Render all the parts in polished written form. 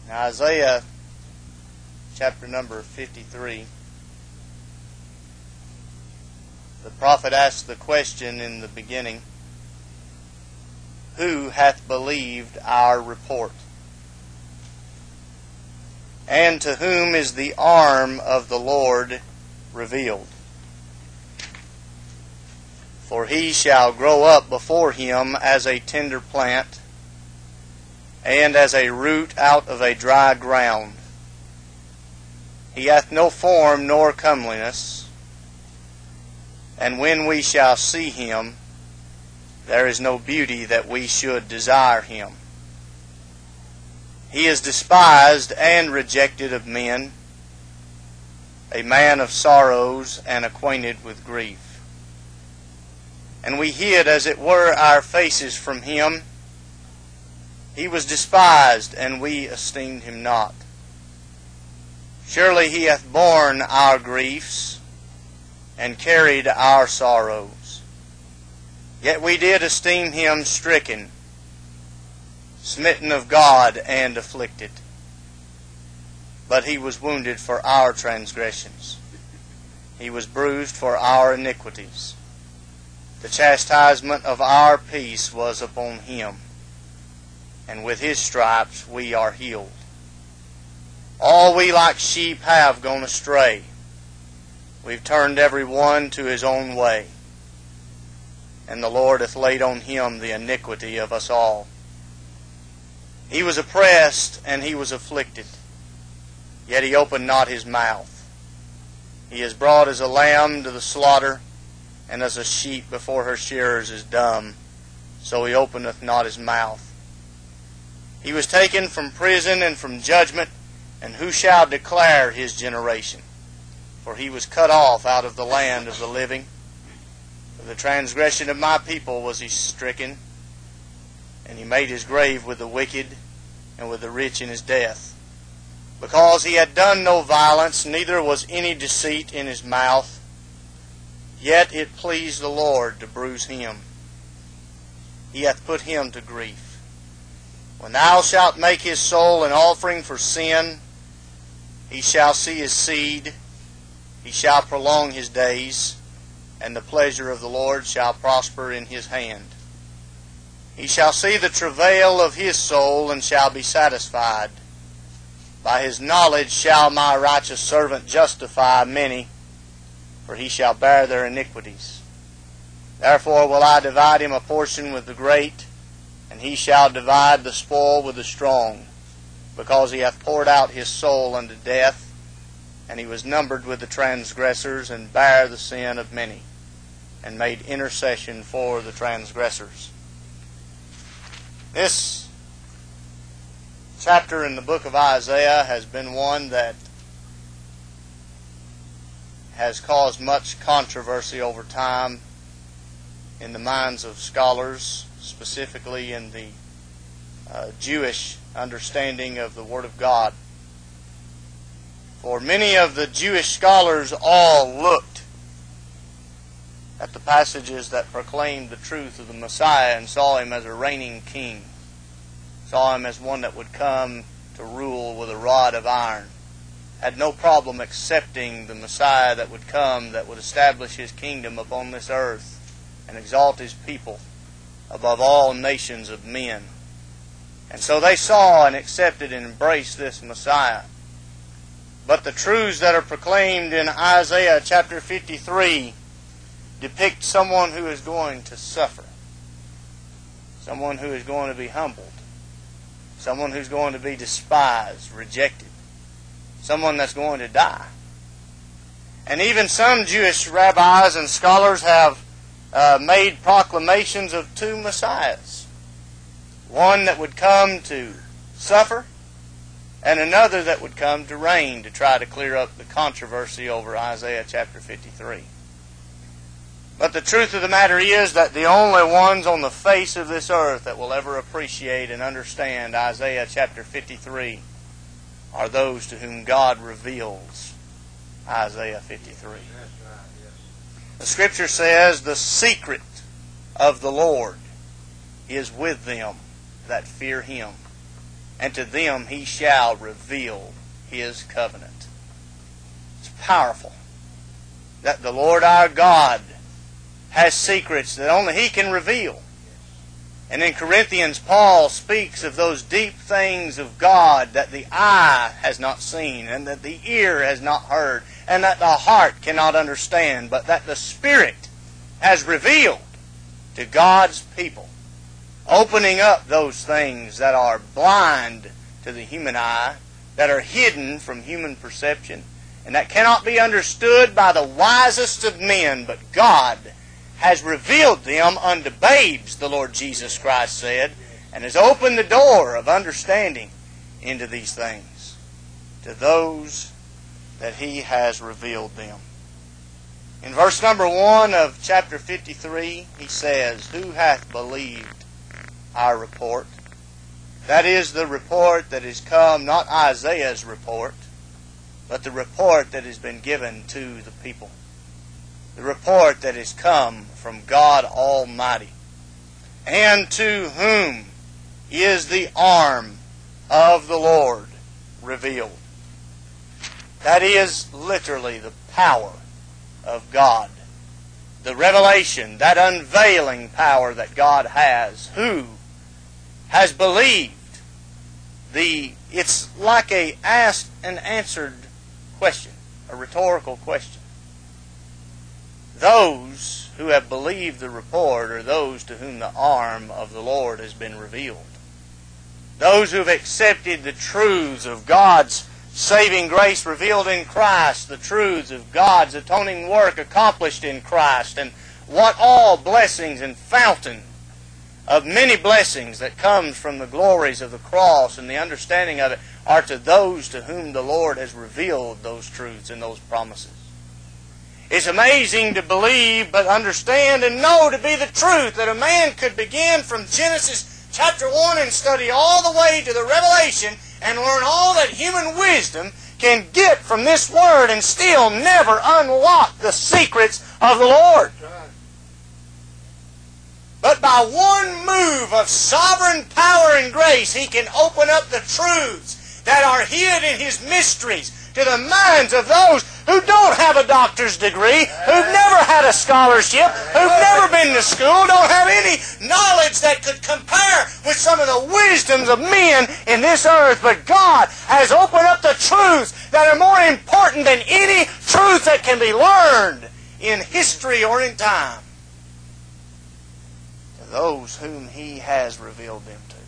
Now, Isaiah chapter number 53, the prophet asked the question in the beginning, "Who hath believed our report? And to whom is the arm of the Lord revealed? For he shall grow up before him as a tender plant, and as a root out of a dry ground. He hath no form nor comeliness, and when we shall see him, there is no beauty that we should desire him. He is despised and rejected of men, a man of sorrows and acquainted with grief. And we hid, as it were, our faces from him. He was despised, and we esteemed him not. Surely he hath borne our griefs, and carried our sorrows. Yet we did esteem him stricken, smitten of God, and afflicted. But he was wounded for our transgressions. He was bruised for our iniquities. The chastisement of our peace was upon him, and with his stripes we are healed. All we like sheep have gone astray. We've turned every one to his own way, and the Lord hath laid on him the iniquity of us all. He was oppressed, and he was afflicted, yet he opened not his mouth. He is brought as a lamb to the slaughter, and as a sheep before her shearers is dumb, so he openeth not his mouth. He was taken from prison and from judgment, and who shall declare his generation? For he was cut off out of the land of the living. For the transgression of my people was he stricken, and he made his grave with the wicked and with the rich in his death. Because he had done no violence, neither was any deceit in his mouth. Yet it pleased the Lord to bruise him. He hath put him to grief. When thou shalt make his soul an offering for sin, he shall see his seed, he shall prolong his days, and the pleasure of the Lord shall prosper in his hand. He shall see the travail of his soul, and shall be satisfied. By his knowledge shall my righteous servant justify many, for he shall bear their iniquities. Therefore will I divide him a portion with the great, and he shall divide the spoil with the strong, because he hath poured out his soul unto death, and he was numbered with the transgressors, and bare the sin of many, and made intercession for the transgressors. This chapter in the book of Isaiah has been one that has caused much controversy over time in the minds of scholars, specifically in the Jewish understanding of the Word of God. For many of the Jewish scholars all looked at the passages that proclaimed the truth of the Messiah and saw him as a reigning king, saw him as one that would come to rule with a rod of iron, had no problem accepting the Messiah that would come, that would establish his kingdom upon this earth and exalt his people above all nations of men. And so they saw and accepted and embraced this Messiah. But the truths that are proclaimed in Isaiah chapter 53 depict someone who is going to suffer, someone who is going to be humbled, someone who's going to be despised, rejected, someone that's going to die. And even some Jewish rabbis and scholars have made proclamations of two Messiahs. One that would come to suffer, and another that would come to reign, to try to clear up the controversy over Isaiah chapter 53. But the truth of the matter is that the only ones on the face of this earth that will ever appreciate and understand Isaiah chapter 53 are those to whom God reveals Isaiah 53. That's right, yes. The Scripture says, "The secret of the Lord is with them that fear Him, and to them He shall reveal His covenant. It's powerful that the Lord our God has secrets that only He can reveal. And in Corinthians, Paul speaks of those deep things of God that the eye has not seen, and that the ear has not heard, and that the heart cannot understand, but that the Spirit has revealed to God's people, opening up those things that are blind to the human eye, that are hidden from human perception, and that cannot be understood by the wisest of men, but God has revealed them unto babes, the Lord Jesus Christ said, and has opened the door of understanding into these things to those that He has revealed them. In verse number 1 of chapter 53, He says, "Who hath believed our report?" That is the report that has come, not Isaiah's report, but the report that has been given to the people. The report that has come from God Almighty. And to whom is the arm of the Lord revealed? That is literally the power of God. The revelation, that unveiling power that God has. Who has believed? It's like a asked and answered question, a rhetorical question. Those who have believed the report are those to whom the arm of the Lord has been revealed. Those who have accepted the truths of God's saving grace revealed in Christ, the truths of God's atoning work accomplished in Christ, and what all blessings and fountain of many blessings that comes from the glories of the cross and the understanding of it are to those to whom the Lord has revealed those truths and those promises. It's amazing to believe, but understand and know to be the truth that a man could begin from Genesis chapter 1 and study all the way to the Revelation and learn all that human wisdom can get from this Word and still never unlock the secrets of the Lord. But by one move of sovereign power and grace, He can open up the truths that are hid in His mysteries to the minds of those who don't have a doctor's degree, who've never had a scholarship, who've never been to school, don't have any knowledge that could compare with some of the wisdoms of men in this earth. But God has opened up the truths that are more important than any truth that can be learned in history or in time to those whom He has revealed them to.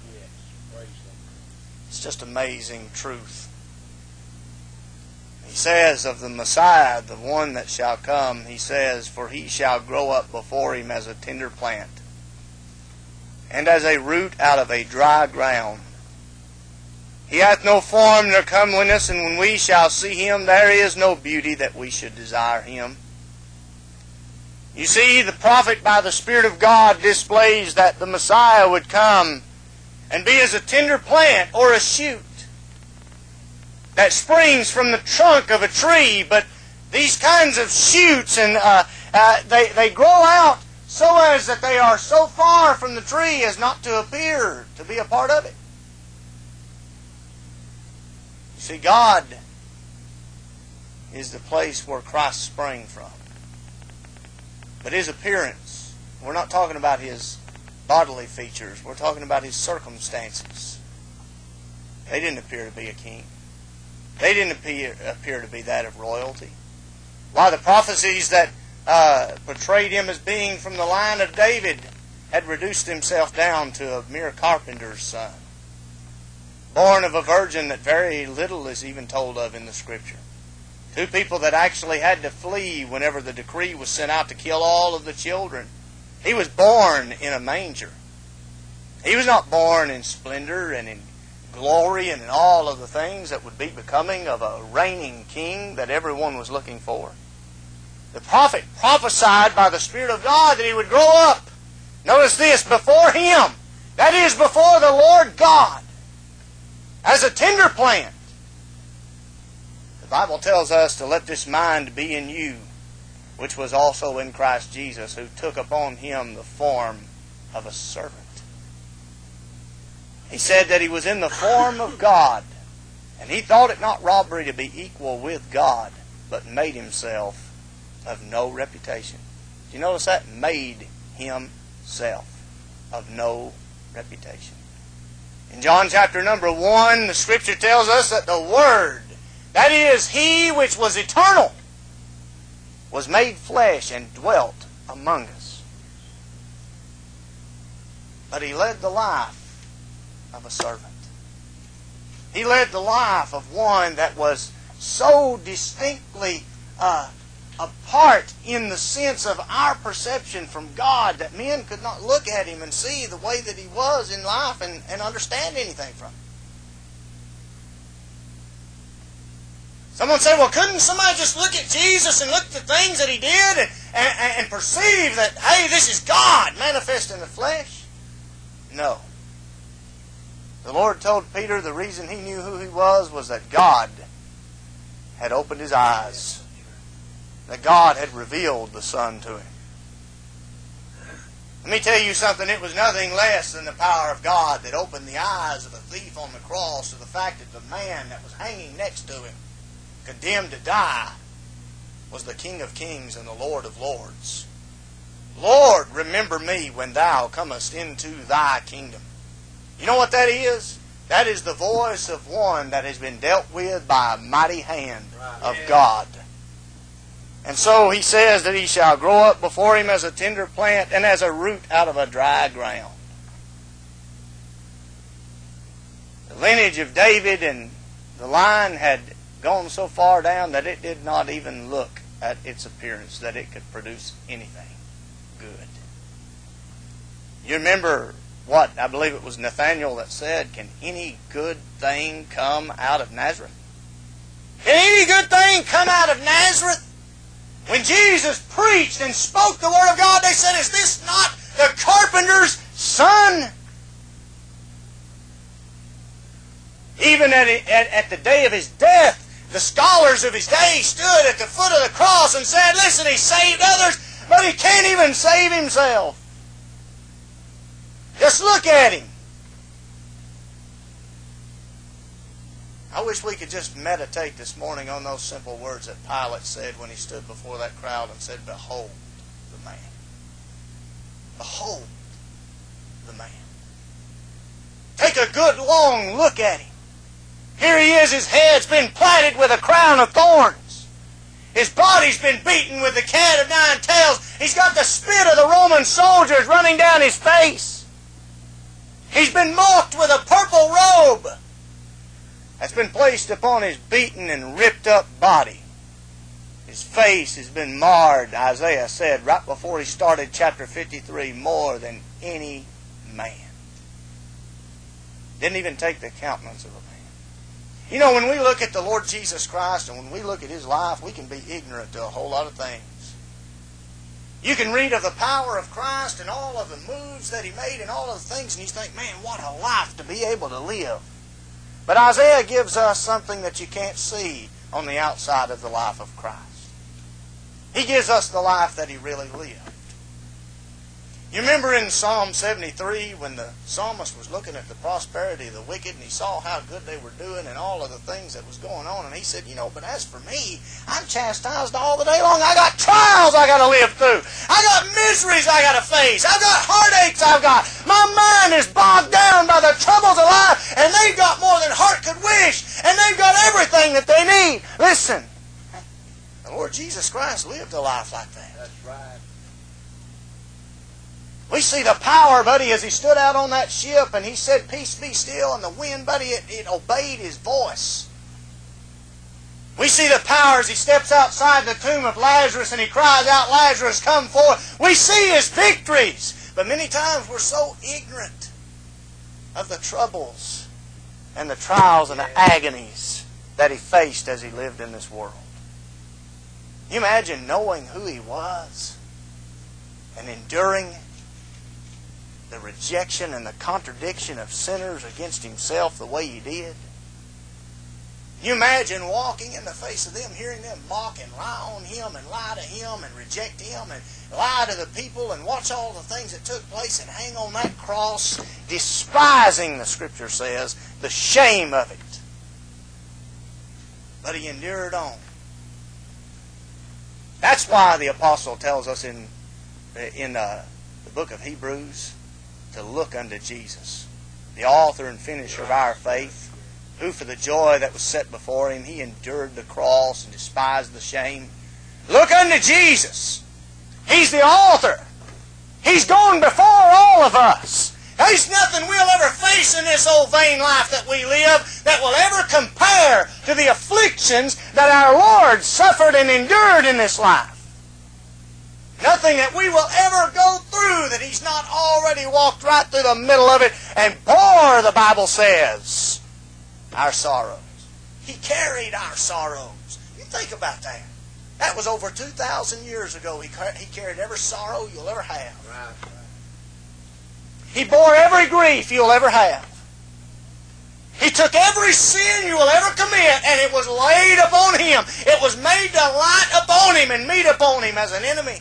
It's just amazing truth. He says of the Messiah, the one that shall come, He says, "For He shall grow up before Him as a tender plant, and as a root out of a dry ground. He hath no form nor comeliness, and when we shall see Him, there is no beauty that we should desire Him." You see, the prophet by the Spirit of God displays that the Messiah would come and be as a tender plant or a shoot that springs from the trunk of a tree. But these kinds of shoots, and they grow out so as that they are so far from the tree as not to appear to be a part of it. You see, God is the place where Christ sprang from. But His appearance, we're not talking about His bodily features, we're talking about His circumstances. They didn't appear to be a king. They didn't appear to be that of royalty. Why, the prophecies that portrayed Him as being from the line of David had reduced Himself down to a mere carpenter's son, born of a virgin that very little is even told of in the Scripture. Two people that actually had to flee whenever the decree was sent out to kill all of the children. He was born in a manger. He was not born in splendor and in glory and in all of the things that would be becoming of a reigning king that everyone was looking for. The prophet prophesied by the Spirit of God that He would grow up. Notice this, before Him. That is, before the Lord God. As a tender plant. The Bible tells us to let this mind be in you, which was also in Christ Jesus, who took upon Him the form of a servant. He said that he was in the form of God, and he thought it not robbery to be equal with God, but made himself of no reputation. Do you notice that? Made himself of no reputation. In John chapter number 1, the Scripture tells us that the Word, that is, He which was eternal, was made flesh and dwelt among us. But He led the life of a servant. He led the life of one that was so distinctly apart in the sense of our perception from God that men could not look at Him and see the way that He was in life and understand anything from Him. Someone said, well, couldn't somebody just look at Jesus and look at the things that He did and perceive that, hey, this is God manifest in the flesh? No. The Lord told Peter the reason he knew who He was that God had opened his eyes. That God had revealed the Son to him. Let me tell you something. It was nothing less than the power of God that opened the eyes of the thief on the cross to the fact that the man that was hanging next to him, condemned to die, was the King of Kings and the Lord of Lords. Lord, remember me when Thou comest into Thy kingdom. You know what that is? That is the voice of one that has been dealt with by a mighty hand of God. And so He says that he shall grow up before Him as a tender plant and as a root out of a dry ground. The lineage of David and the line had gone so far down that it did not even look at its appearance that it could produce anything good. You remember what? I believe it was Nathanael that said, can any good thing come out of Nazareth? Can any good thing come out of Nazareth? When Jesus preached and spoke the Word of God, they said, is this not the carpenter's son? Even at the day of His death, the scholars of His day stood at the foot of the cross and said, listen, He saved others, but He can't even save Himself. Just look at Him. I wish we could just meditate this morning on those simple words that Pilate said when he stood before that crowd and said, behold the man. Behold the man. Take a good long look at Him. Here He is, His head's been platted with a crown of thorns. His body's been beaten with the cat of nine tails. He's got the spit of the Roman soldiers running down His face. He's been mocked with a purple robe that's been placed upon His beaten and ripped up body. His face has been marred, Isaiah said, right before he started chapter 53, more than any man. Didn't even take the countenance of a man. You know, when we look at the Lord Jesus Christ and when we look at His life, we can be ignorant to a whole lot of things. You can read of the power of Christ and all of the moves that He made and all of the things, and you think, man, what a life to be able to live. But Isaiah gives us something that you can't see on the outside of the life of Christ. He gives us the life that He really lived. You remember in Psalm 73 when the psalmist was looking at the prosperity of the wicked and he saw how good they were doing and all of the things that was going on, and he said, you know, but as for me, I'm chastised all the day long. I got trials I got to live through. I got miseries I got to face. I've got heartaches I've got. My mind is bogged down by the troubles of life, and they've got more than heart could wish, and they've got everything that they need. Listen, the Lord Jesus Christ lived a life like that. That's right. We see the power, buddy, as He stood out on that ship and He said, peace be still, and the wind, buddy, it obeyed His voice. We see the power as He steps outside the tomb of Lazarus and He cries out, Lazarus, come forth. We see His victories. But many times we're so ignorant of the troubles and the trials and the agonies that He faced as He lived in this world. Can you imagine knowing who He was and enduring the rejection and the contradiction of sinners against Himself the way He did? You imagine walking in the face of them, hearing them mock and lie on Him and lie to Him and reject Him and lie to the people and watch all the things that took place and hang on that cross, despising, the Scripture says, the shame of it. But He endured on. That's why the Apostle tells us in the book of Hebrews to look unto Jesus, the author and finisher of our faith, who for the joy that was set before Him, He endured the cross and despised the shame. Look unto Jesus. He's the author. He's gone before all of us. There's nothing we'll ever face in this old vain life that we live that will ever compare to the afflictions that our Lord suffered and endured in this life. Nothing that we will ever go through that He's not already walked right through the middle of it and bore, the Bible says, our sorrows. He carried our sorrows. You think about that. That was over 2,000 years ago. He carried every sorrow you'll ever have. Right. He bore every grief you'll ever have. He took every sin you will ever commit, and it was laid upon Him. It was made to light upon Him and meet upon Him as an enemy.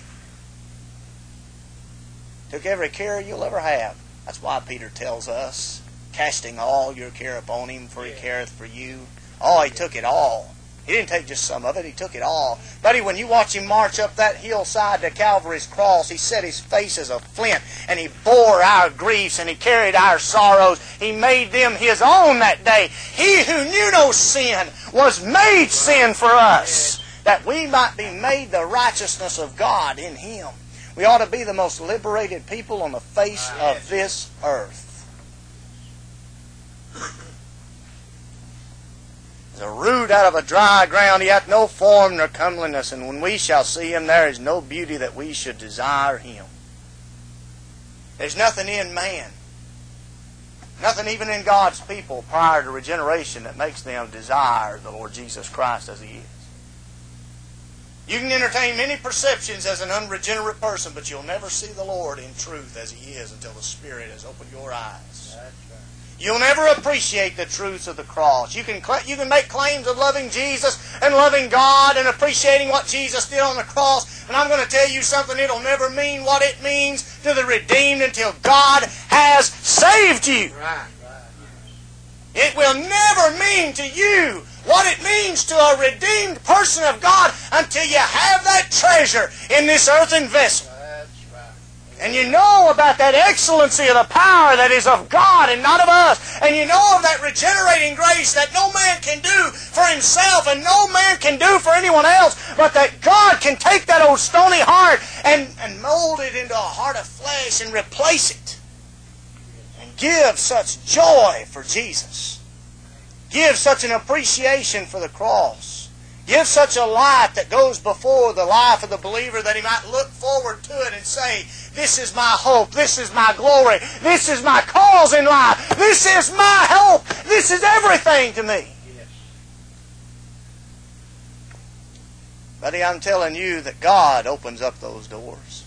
Took every care you'll ever have. That's why Peter tells us, casting all your care upon Him, for He careth for you. Oh, He took it all. He didn't take just some of it, He took it all. Buddy, when you watch Him march up that hillside to Calvary's cross, He set His face as a flint, and He bore our griefs, and He carried our sorrows. He made them His own that day. He who knew no sin was made sin for us, that we might be made the righteousness of God in Him. We ought to be the most liberated people on the face of this earth. As a root out of a dry ground, He hath no form nor comeliness, and when we shall see Him, there is no beauty that we should desire Him. There's nothing in man, nothing even in God's people prior to regeneration that makes them desire the Lord Jesus Christ as He is. You can entertain many perceptions as an unregenerate person, but you'll never see the Lord in truth as He is until the Spirit has opened your eyes. That's right. You'll never appreciate the truths of the cross. You can make claims of loving Jesus and loving God and appreciating what Jesus did on the cross, and I'm going to tell you something, it'll never mean what it means to the redeemed until God has saved you. Right. It will never mean to you what it means to a redeemed person of God until you have that treasure in this earthen vessel. And you know about that excellency of the power that is of God and not of us. And you know of that regenerating grace that no man can do for himself and no man can do for anyone else, but that God can take that old stony heart and mold it into a heart of flesh and replace it. And give such joy for Jesus. Give such an appreciation for the cross. Give such a light that goes before the life of the believer that he might look forward to it and say, this is my hope, this is my glory, this is my cause in life, this is my help, this is everything to me. Yes. Buddy, I'm telling you that God opens up those doors.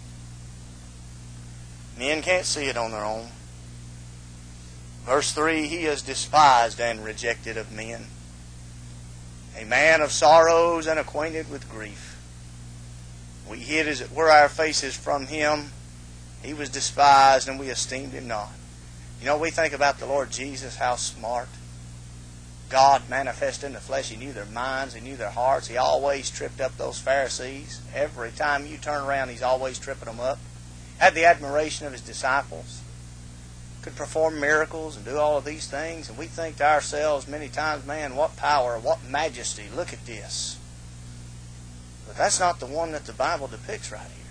Men can't see it on their own. Verse 3, He is despised and rejected of men, a man of sorrows and acquainted with grief. We hid as it were our faces from Him. He was despised and we esteemed Him not. You know, we think about the Lord Jesus, how smart. God manifested in the flesh. He knew their minds. He knew their hearts. He always tripped up those Pharisees. Every time you turn around, He's always tripping them up. Had the admiration of His disciples. Could perform miracles and do all of these things, and we think to ourselves many times, man, what power, what majesty, look at this. But that's not the one that the Bible depicts right here.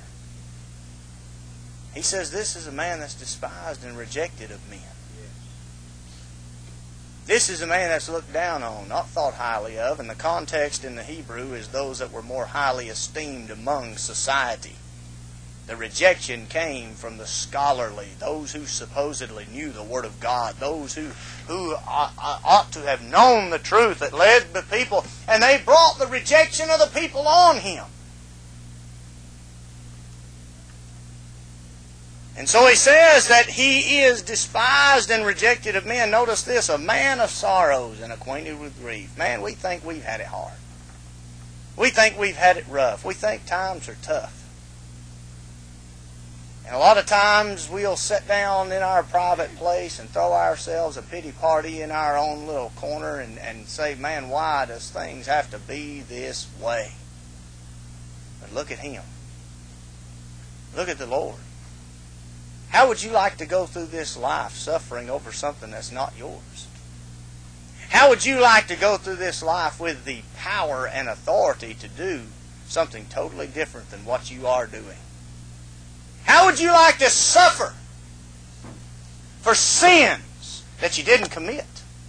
He says this is a man that's despised and rejected of men. This is a man that's looked down on, not thought highly of, and the context in the Hebrew is those that were more highly esteemed among society. The rejection came from the scholarly, those who supposedly knew the Word of God, those who ought to have known the truth that led the people, and they brought the rejection of the people on Him. And so he says that he is despised and rejected of men. Notice this, a man of sorrows and acquainted with grief. Man, we think we've had it hard. We think we've had it rough. We think times are tough. And a lot of times we'll sit down in our private place and throw ourselves a pity party in our own little corner and say, man, why does things have to be this way? But look at Him. Look at the Lord. How would you like to go through this life suffering over something that's not yours? How would you like to go through this life with the power and authority to do something totally different than what you are doing? How would you like to suffer for sins that you didn't commit?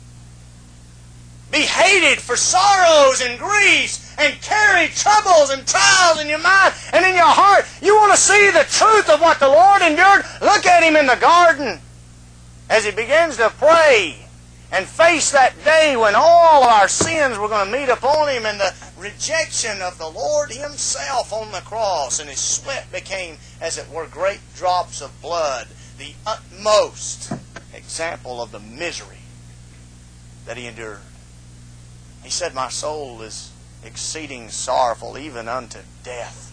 Be hated for sorrows and griefs and carry troubles and trials in your mind and in your heart. You want to see the truth of what the Lord endured? Look at Him in the garden as He begins to pray and face that day when all of our sins were going to meet upon Him, and the rejection of the Lord Himself on the cross, and His sweat became, as it were, great drops of blood, the utmost example of the misery that He endured. He said, my soul is exceeding sorrowful, even unto death.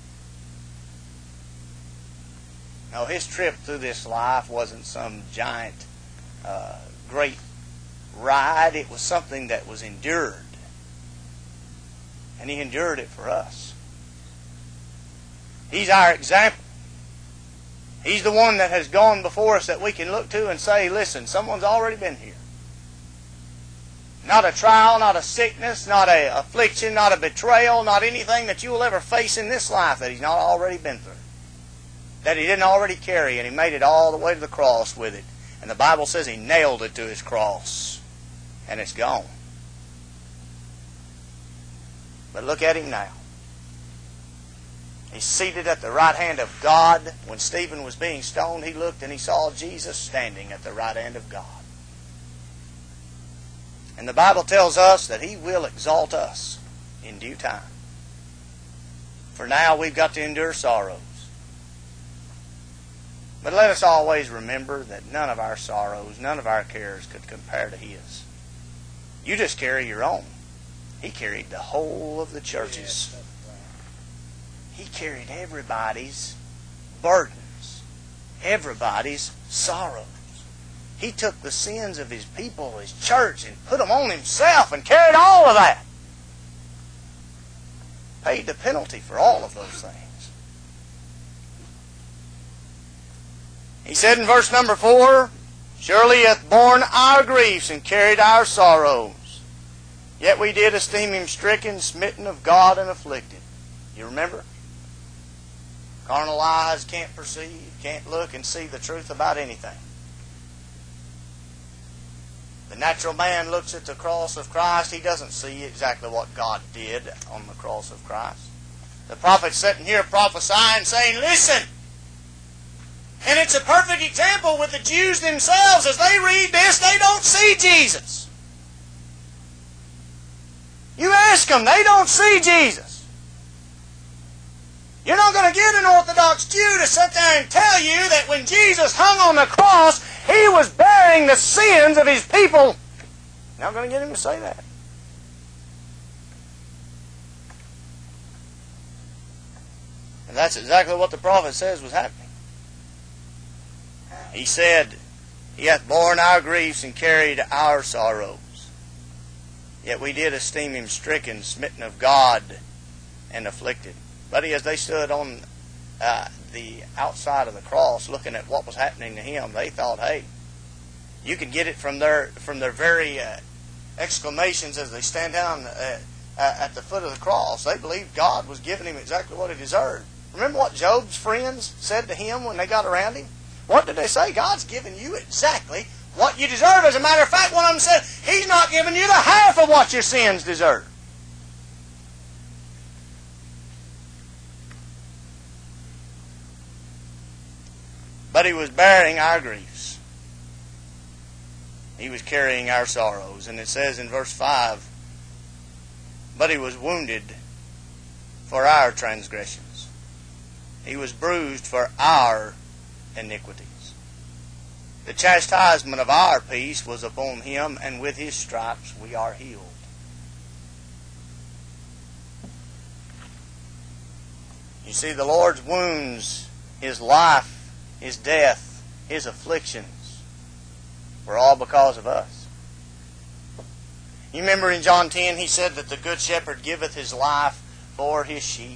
Now, His trip through this life wasn't some giant, great ride. It was something that was endured. And He endured it for us. He's our example. He's the one that has gone before us that we can look to and say, listen, someone's already been here. Not a trial, not a sickness, not an affliction, not a betrayal, not anything that you will ever face in this life that He's not already been through. That He didn't already carry, and He made it all the way to the cross with it. And the Bible says He nailed it to His cross. And it's gone. But look at Him now. He's seated at the right hand of God. When Stephen was being stoned, he looked and he saw Jesus standing at the right hand of God. And the Bible tells us that He will exalt us in due time. For now we've got to endure sorrows. But let us always remember that none of our sorrows, none of our cares could compare to His. You just carry your own. He carried the whole of the churches. He carried everybody's burdens, everybody's sorrows. He took the sins of His people, His church, and put them on Himself and carried all of that. Paid the penalty for all of those things. He said in verse number 4, surely He hath borne our griefs and carried our sorrows. Yet we did esteem Him stricken, smitten of God, and afflicted. You remember? Carnal eyes can't perceive, can't look and see the truth about anything. The natural man looks at the cross of Christ. He doesn't see exactly what God did on the cross of Christ. The prophet's sitting here prophesying, saying, listen. And it's a perfect example with the Jews themselves. As they read this, they don't see Jesus. You ask them, they don't see Jesus. You're not going to get an Orthodox Jew to sit there and tell you that when Jesus hung on the cross, He was bearing the sins of His people. You're not going to get him to say that. And that's exactly what the prophet says was happening. He said, He hath borne our griefs and carried our sorrows. Yet we did esteem Him stricken, smitten of God, and afflicted. Buddy, as they stood on the outside of the cross looking at what was happening to Him, they thought, hey, you can get it from their very exclamations as they stand down at the foot of the cross. They believed God was giving Him exactly what He deserved. Remember what Job's friends said to him when they got around him? What did they say? God's given you exactly what you deserve. As a matter of fact, one of them said, He's not giving you the half of what your sins deserve. But He was bearing our griefs. He was carrying our sorrows. And it says in verse 5, but He was wounded for our transgressions. He was bruised for our iniquities. The chastisement of our peace was upon Him, and with His stripes we are healed. You see, the Lord's wounds, His life, His death, His afflictions were all because of us. You remember in John 10, He said that the Good Shepherd giveth His life for His sheep.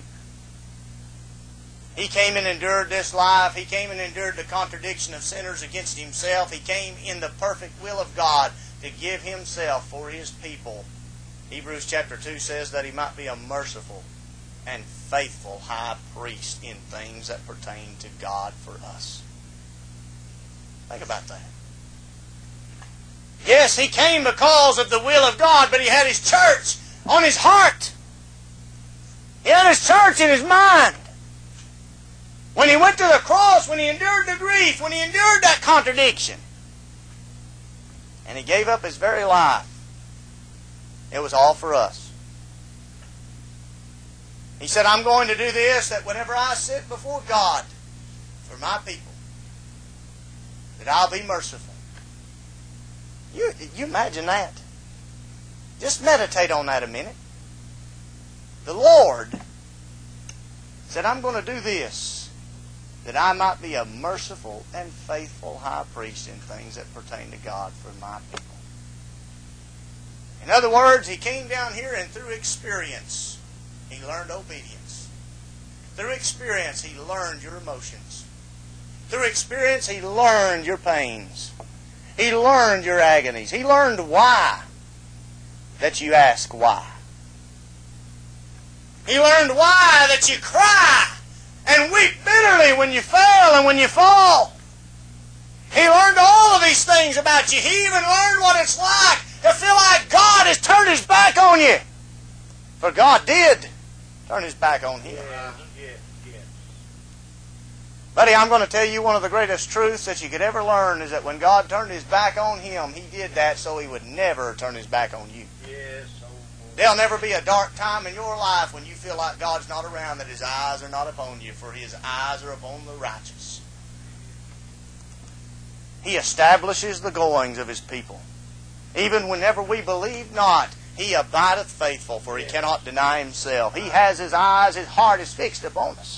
He came and endured this life. He came and endured the contradiction of sinners against Himself. He came in the perfect will of God to give Himself for His people. Hebrews chapter 2 says that He might be a merciful and faithful high priest in things that pertain to God for us. Think about that. Yes, He came because of the will of God, but He had His church on His heart. He had His church in His mind. When He went to the cross, when He endured the grief, when He endured that contradiction, and He gave up His very life, it was all for us. He said, I'm going to do this, that whenever I sit before God for my people, that I'll be merciful. You imagine that? Just meditate on that a minute. The Lord said, I'm going to do this, that I might be a merciful and faithful high priest in things that pertain to God for my people. In other words, He came down here and through experience, He learned obedience. Through experience, He learned your emotions. Through experience, He learned your pains. He learned your agonies. He learned why that you ask why. He learned why that you cry and weep bitterly when you fail and when you fall. He learned all of these things about you. He even learned what it's like to feel like God has turned His back on you. For God did turn His back on Him. Buddy, I'm going to tell you one of the greatest truths that you could ever learn is that when God turned His back on him, He did that so He would never turn His back on you. Yes. There'll never be a dark time in your life when you feel like God's not around, that His eyes are not upon you, for His eyes are upon the righteous. He establishes the goings of His people. Even whenever we believe not, He abideth faithful, for He cannot deny Himself. He has His eyes, His heart is fixed upon us.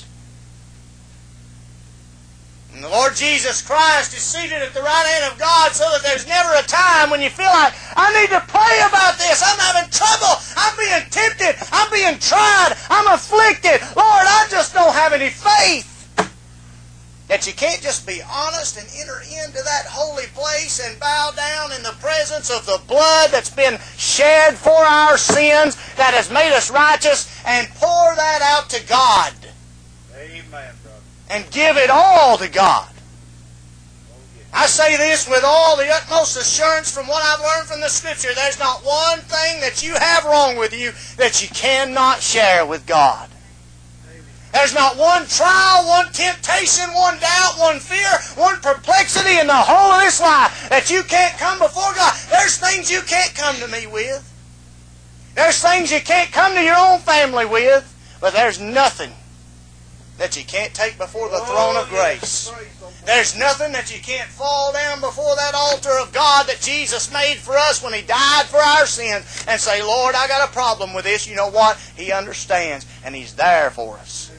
And the Lord Jesus Christ is seated at the right hand of God, so that there's never a time when you feel like, I need to pray about this. I'm having trouble. I'm being tempted. I'm being tried. I'm afflicted. Lord, I just don't have any faith. That you can't just be honest and enter into that holy place and bow down in the presence of the blood that's been shed for our sins, that has made us righteous, and pour that out to God. Amen, brother. And give it all to God. I say this with all the utmost assurance from what I've learned from the Scripture. There's not one thing that you have wrong with you that you cannot share with God. There's not one trial, one temptation, one doubt, one fear, one perplexity in the whole of this life that you can't come before God. There's things you can't come to me with. There's things you can't come to your own family with. But there's nothing that you can't take before the throne of grace. There's nothing that you can't fall down before that altar of God that Jesus made for us when He died for our sins and say, Lord, I got a problem with this. You know what? He understands and He's there for us.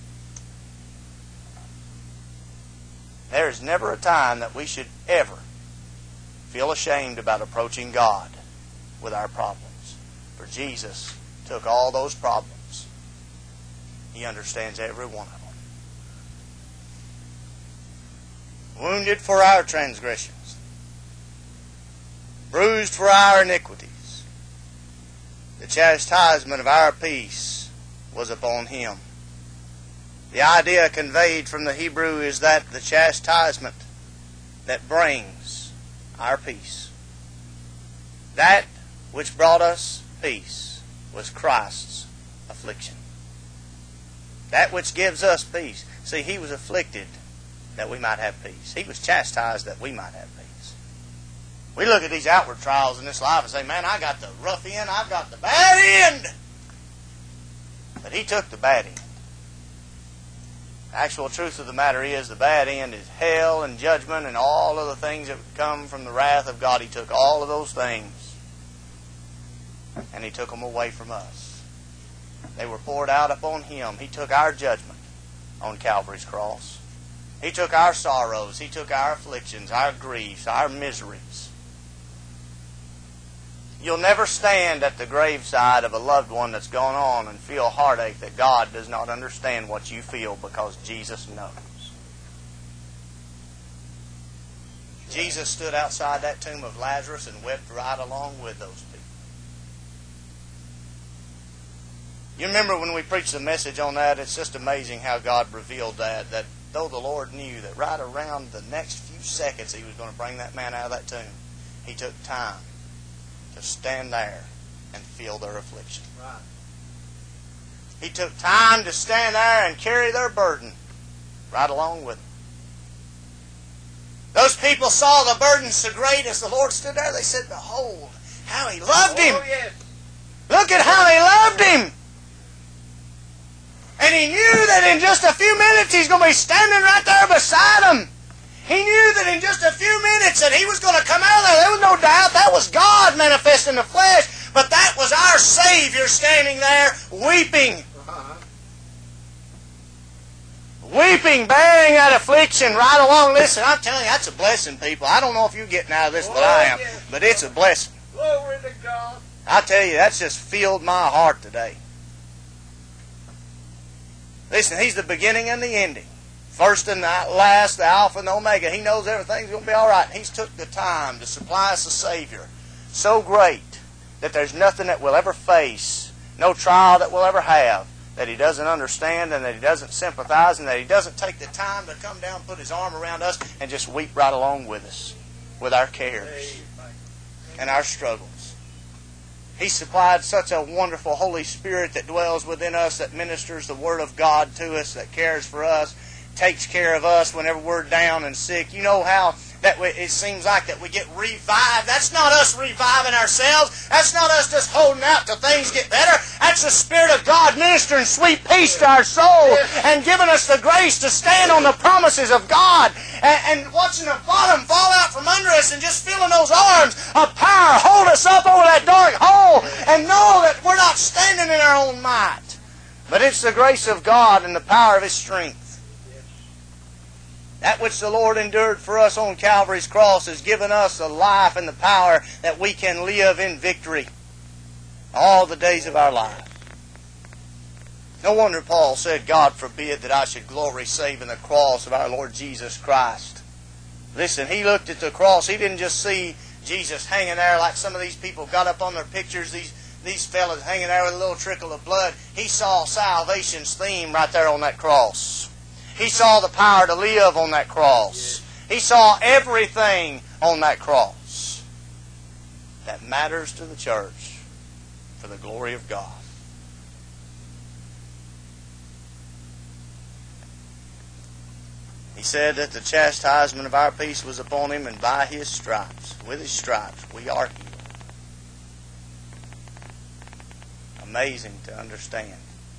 There is never a time that we should ever feel ashamed about approaching God with our problems. For Jesus took all those problems. He understands every one of them. Wounded for our transgressions, bruised for our iniquities. The chastisement of our peace was upon Him. The idea conveyed from the Hebrew is that the chastisement that brings our peace, that which brought us peace, was Christ's affliction. That which gives us peace. See, He was afflicted that we might have peace. He was chastised that we might have peace. We look at these outward trials in this life and say, man, I got the rough end, I've got the bad end. But He took the bad end. The actual truth of the matter is the bad end is hell and judgment and all of the things that come from the wrath of God. He took all of those things and He took them away from us. They were poured out upon Him. He took our judgment on Calvary's cross. He took our sorrows. He took our afflictions, our griefs, our miseries. You'll never stand at the graveside of a loved one that's gone on and feel heartache that God does not understand what you feel, because Jesus knows. Jesus stood outside that tomb of Lazarus and wept right along with those people. You remember when we preached the message on that, it's just amazing how God revealed that though the Lord knew that right around the next few seconds He was going to bring that man out of that tomb, He took time to stand there and feel their affliction. Right. He took time to stand there and carry their burden right along with them. Those people saw the burden so great as the Lord stood there, they said, "Behold, how He loved him." Yes. Look at how He loved him. And He knew that in just a few minutes He's going to be standing right there beside him. He knew that in just a few minutes that He was going to come out of there. There was no doubt. That was God manifest in the flesh. But that was our Savior standing there weeping. Weeping, bearing that affliction right along. Listen, I'm telling you, that's a blessing, people. I don't know if you're getting out of this, but I am. But it's a blessing. Glory to God. I tell you, that's just filled my heart today. Listen, He's the beginning and the ending. First and the last, the Alpha and the Omega. He knows everything's going to be all right. He's took the time to supply us a Savior so great that there's nothing that we'll ever face, no trial that we'll ever have, that He doesn't understand and that He doesn't sympathize and that He doesn't take the time to come down, put His arm around us and just weep right along with us, with our cares and our struggles. He supplied such a wonderful Holy Spirit that dwells within us, that ministers the Word of God to us, that cares for us, takes care of us whenever we're down and sick. You know how that it seems like that we get revived. That's not us reviving ourselves. That's not us just holding out till things get better. That's the Spirit of God ministering sweet peace to our soul and giving us the grace to stand on the promises of God and watching the bottom fall out from under us and just feeling those arms of power hold us up over that dark hole and know that we're not standing in our own might, but it's the grace of God and the power of His strength. That which the Lord endured for us on Calvary's cross has given us the life and the power that we can live in victory all the days of our life. No wonder Paul said, "God forbid that I should glory save in the cross of our Lord Jesus Christ." Listen, he looked at the cross. He didn't just see Jesus hanging there like some of these people got up on their pictures, these fellas hanging there with a little trickle of blood. He saw salvation's theme right there on that cross. He saw the power to live on that cross. He saw everything on that cross that matters to the church for the glory of God. He said that the chastisement of our peace was upon Him, and by His stripes, with His stripes, we are healed. Amazing to understand.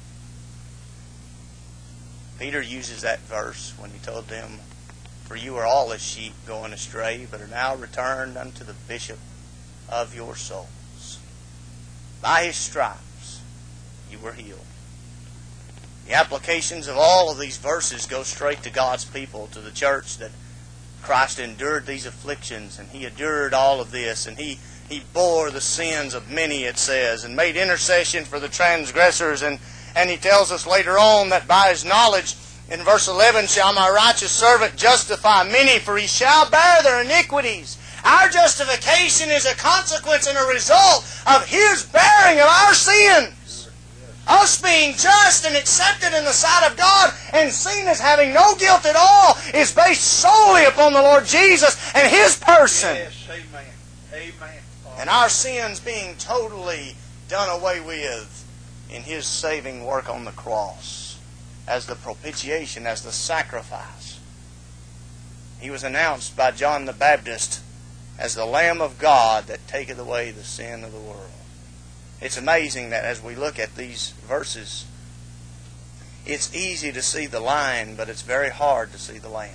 Peter uses that verse when he told them, "For you are all as sheep going astray, but are now returned unto the Bishop of your souls. By His stripes you were healed." The applications of all of these verses go straight to God's people, to the church, that Christ endured these afflictions, and He endured all of this, and He bore the sins of many, it says, and made intercession for the transgressors. And He tells us later on that by His knowledge, in verse 11, "Shall my righteous servant justify many, for he shall bear their iniquities." Our justification is a consequence and a result of His bearing of our sins. Us being just and accepted in the sight of God and seen as having no guilt at all is based solely upon the Lord Jesus and His person. Yes, amen. Amen. And our sins being totally done away with in His saving work on the cross, as the propitiation, as the sacrifice. He was announced by John the Baptist as the Lamb of God that taketh away the sin of the world. It's amazing that as we look at these verses, It's easy to see the lion, but it's very hard to see the lamb.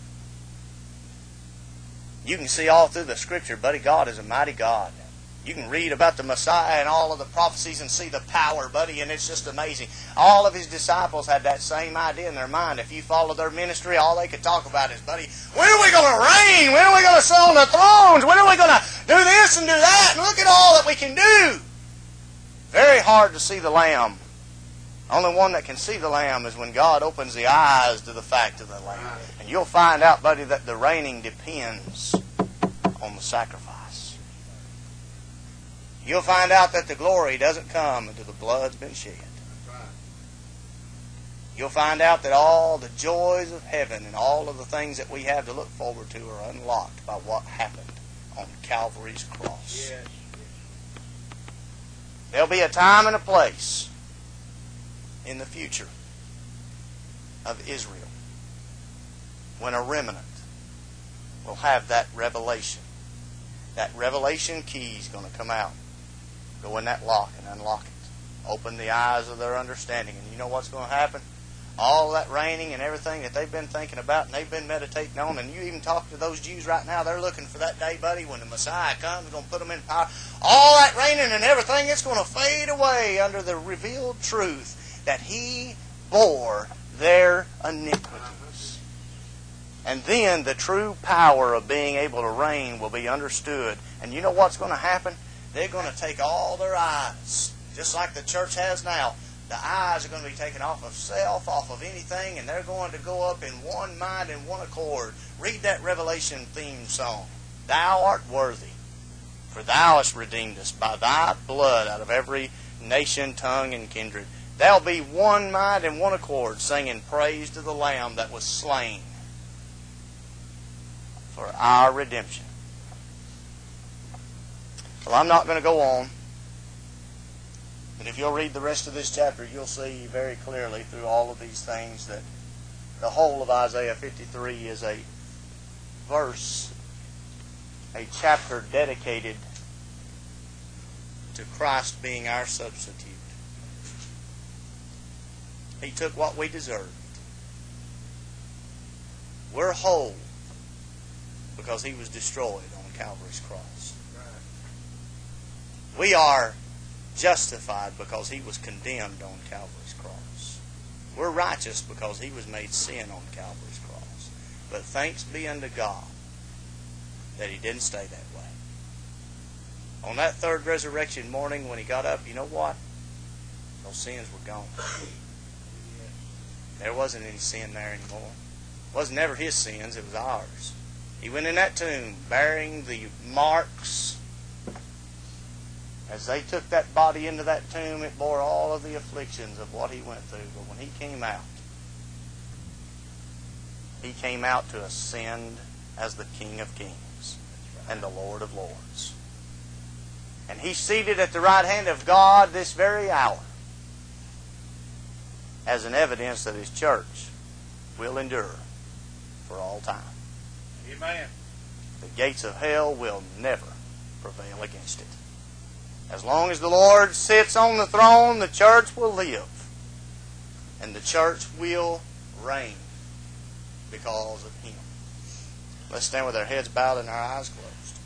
You can see all through the Scripture, buddy, God is a mighty God. You can read about the Messiah and all of the prophecies and see the power, buddy, and it's just amazing. All of His disciples had that same idea in their mind. If you follow their ministry, all they could talk about is, buddy, when are we going to reign? When are we going to sit on the thrones? When are we going to do this and do that? And look at all that we can do. Very hard to see the Lamb. Only one that can see the Lamb is when God opens the eyes to the fact of the Lamb. And you'll find out, buddy, that the reigning depends on the sacrifice. You'll find out that the glory doesn't come until the blood's been shed. You'll find out that all the joys of heaven and all of the things that we have to look forward to are unlocked by what happened on Calvary's cross. Yes. There'll be a time and a place in the future of Israel when a remnant will have that revelation. That revelation key is going to come out. Go in that lock and unlock it. Open the eyes of their understanding. And you know what's going to happen? All that reigning and everything that they've been thinking about and they've been meditating on, and you even talk to those Jews right now, they're looking for that day, buddy, when the Messiah comes, he's going to put them in power. All that reigning and everything, it's going to fade away under the revealed truth that He bore their iniquities. And then the true power of being able to reign will be understood. And you know what's going to happen? They're going to take all their eyes, just like the church has now. The eyes are going to be taken off of self, off of anything, and they're going to go up in one mind and one accord. Read that Revelation theme song. Thou art worthy, for Thou hast redeemed us by Thy blood out of every nation, tongue, and kindred. There'll be one mind and one accord, singing praise to the Lamb that was slain for our redemption. Well, I'm not going to go on. But if you'll read the rest of this chapter, you'll see very clearly through all of these things that the whole of Isaiah 53 is a verse, a chapter dedicated to Christ being our substitute. He took what we deserved. We're whole because He was destroyed on Calvary's cross. We are justified because He was condemned on Calvary's cross. We're righteous because He was made sin on Calvary's cross. But thanks be unto God that He didn't stay that way. On that third resurrection morning when He got up, you know what? Those sins were gone. There wasn't any sin there anymore. It wasn't never His sins, it was ours. He went in that tomb bearing the marks. As they took that body into that tomb, it bore all of the afflictions of what He went through. But when He came out to ascend as the King of Kings and the Lord of Lords. And He's seated at the right hand of God this very hour as an evidence that His church will endure for all time. Amen. The gates of hell will never prevail against it. As long as the Lord sits on the throne, the church will live. And the church will reign because of Him. Let's stand with our heads bowed and our eyes closed.